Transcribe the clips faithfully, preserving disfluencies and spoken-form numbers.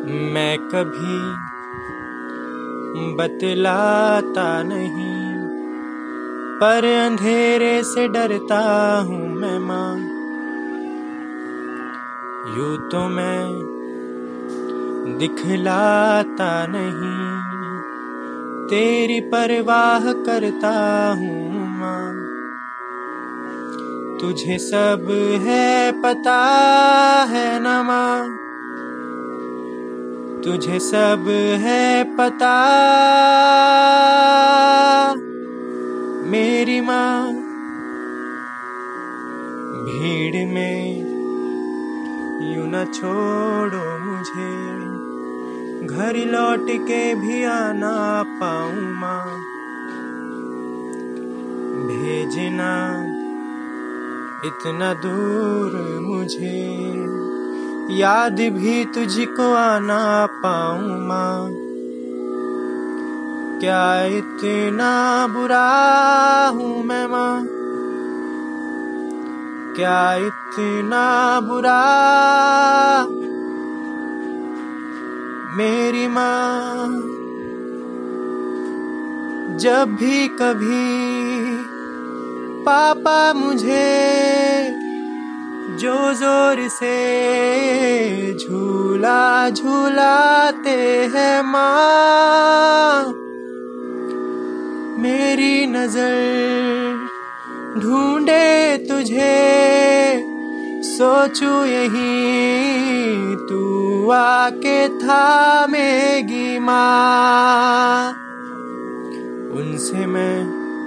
मैं कभी बतलाता नहीं, पर अंधेरे से डरता हूँ मैं माँ। यूं तो मैं दिखलाता नहीं, तेरी परवाह करता हूँ माँ। तुझे सब है पता है न माँ, तुझे सब है पता मेरी माँ। भीड़ में यूं न छोड़ो मुझे, घर लौट के भी आना पाऊँ माँ। भेजना इतना दूर मुझे, याद भी तुझको आना पाऊँ माँ। क्या इतना बुरा हूँ मैं माँ, क्या इतना बुरा मेरी माँ। जब भी कभी पापा मुझे जो जोर से झूला झूलाते हैं माँ, मेरी नजर ढूंढे तुझे, सोचूं यहीं तू आके थामेगी माँ। उनसे मैं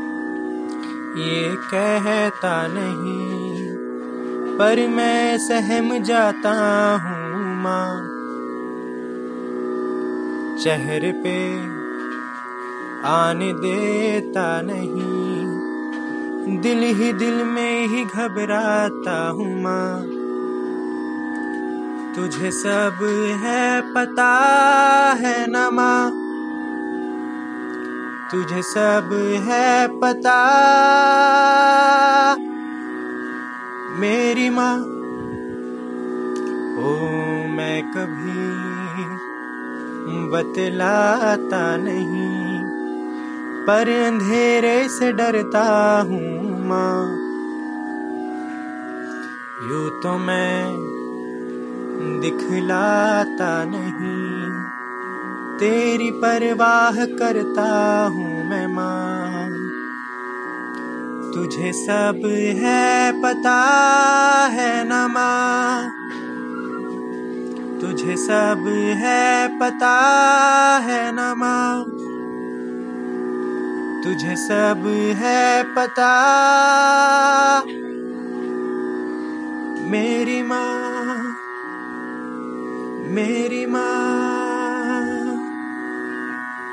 ये कहता नहीं, पर मैं सहम जाता हूँ माँ। चेहरे पे आने देता नहीं, दिल ही दिल में ही घबराता हूँ माँ। तुझे सब है पता है न माँ, तुझे सब है पता मेरी माँ। ओ मैं कभी बतलाता नहीं, पर अंधेरे से डरता हूँ माँ। यूं तो मैं दिखलाता नहीं, तेरी परवाह करता हूँ मैं माँ। तुझे सब है पता है न माँ, तुझे सब है पता है न माँ, तुझे सब है पता मेरी माँ, मेरी माँ।